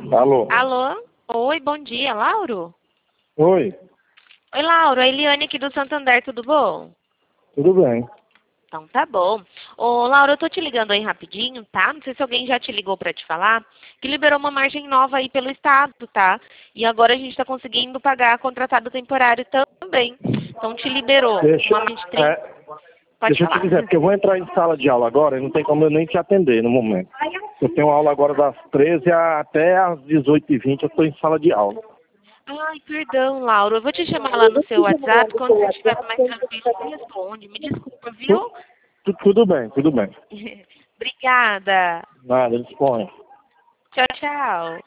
Alô? Alô? Oi, bom dia, Lauro? Oi, Oi, Lauro, a Eliane aqui do Santander, tudo bom? tudo bem? Então tá bom. Ô, Lauro, eu tô te ligando aí rapidinho, tá? Não sei se alguém já te ligou pra te falar, que liberou uma margem nova aí pelo Estado, tá? E agora a gente tá conseguindo pagar contratado temporário também. Então te liberou Deixa, uma de 30. Pode deixa eu te falar. dizer, porque eu vou entrar em sala de aula agora e não tem como eu nem te atender no momento. Eu tenho aula agora das 13 até às 18h20, eu estou em sala de aula. Ai, perdão, Lauro. Eu vou te chamar lá no seu WhatsApp. Quando você estiver mais tranquilo, você responde. Me desculpa, viu? Tudo bem, tudo bem. Obrigada. Nada, disponha. Tchau, tchau.